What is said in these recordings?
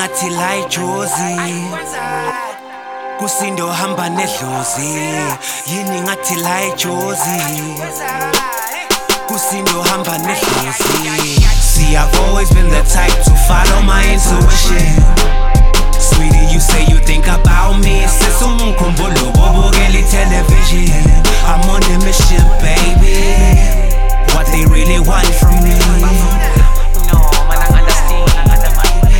ngathi la ijozi kusindo hamba nedlozi yini ngathi la ijozi kusindo hamba nedlozi. See, I've always been the type to follow my intuition. Sweetie, you say you think about me. Sesumkhumbulo bobukela television. I'm on a mission, baby. What they really want from me? No, man, I understand.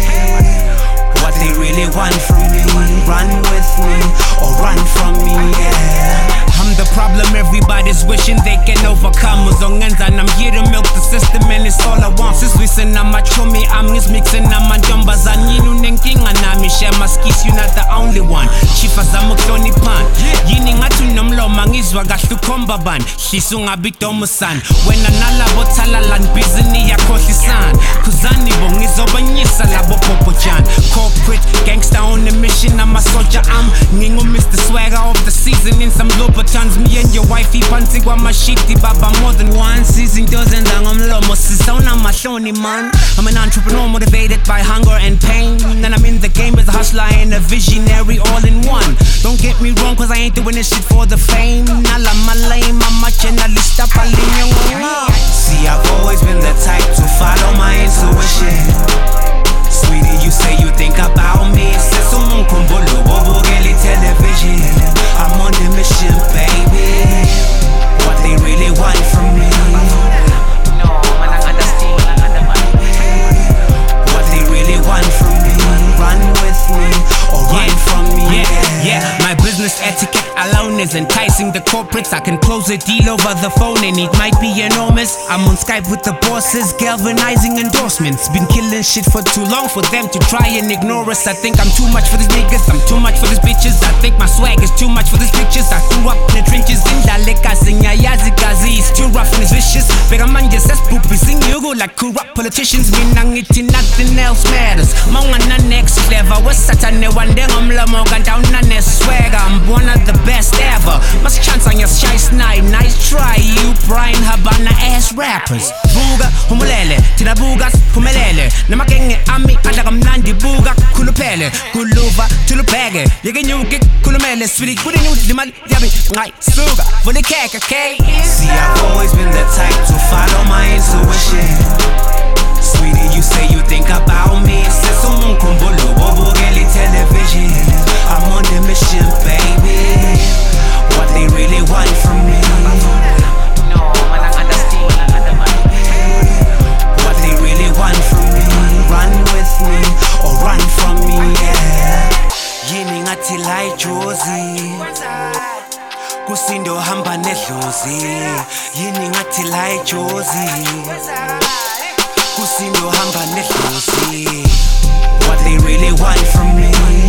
What they really want from me? Run with me or run from me, yeah. I'm the problem everybody's wishing they can overcome. Uzongenza I'm here to milk the system and it's all I want. Siswisen amachomi amis mixing amantombazane yini unenkinga nami share my skis, you're not the only one. Chifa zamukloni pan yini ngathi unomlomo ngizwa kahle ukhomba bani hlisa ungabidomusan wena nalabo thalala nibhizni yakhohlisana khuzani bo ngizobanyisa labo popojan corporate gangster on a mission. I'm a soldier, I'm Ningo Mr. Swagger of the season in some Louboutins. Me and your wifey pantsing kwa mashiti baba more than one season dozen ngomlomo sisona mashoni man. I'm an entrepreneur motivated by hunger and pain, and I'm in the game as a hustler and a visionary all in one. Don't get me wrong, cause I ain't doing this shit for the fame. Nala malame, I'm a journalist. See, I've always been the type to follow my intuition. Sweetie, you say you think about me. Sesumkhumbulo bobukela television. I'm on a mission, baby. What they really want from me? No, man, I understand. What they really want from me? Run with me or run from me? Yeah. My business etiquette alone is enticing the corporates. I can close a deal over the phone and it might be enormous. I'm on Skype with the bosses, galvanizing endorsements. Been killing shit for too long for them to try and ignore us. I think I'm too much for these niggas, I'm too much for these bitches. I think my swag is too much for these pictures. I grew up in the trenches in Daleka, Sinyayazi Gazi. It's too rough and it's vicious. Bega manje says poopy, sing yugo like corrupt politicians. Minangiti, nothing else matters. Mongana next clever. What's Satane one day I'm Lamogan down on swagger. I'm one of the best ever. Must chance on your shy snipe. Nice try, you Brian Habana ass rappers. Buga, humulele, tina bugas, humelele. Namakenge ami, adagam nandi buga, kulupele, kuluva, tulupege. Yegenyuke, kulumele, sweetie, kudinu, dimal, yabi, ngai, suga, for the cake, okay? See, I've always been the type to follow my intuition. Sweetie, you say you think about me. Sesumkhumbulo bobukela television. I'm on a mission, baby. What they really want from me? No, man, I understand. What they really want from me? Run with me or run from me, yeah. Yini ngathi la ijozi kusindo hamba nedlozi. Yini ngathi la ijozi kusindo hamba nedlozi. What they really want from me?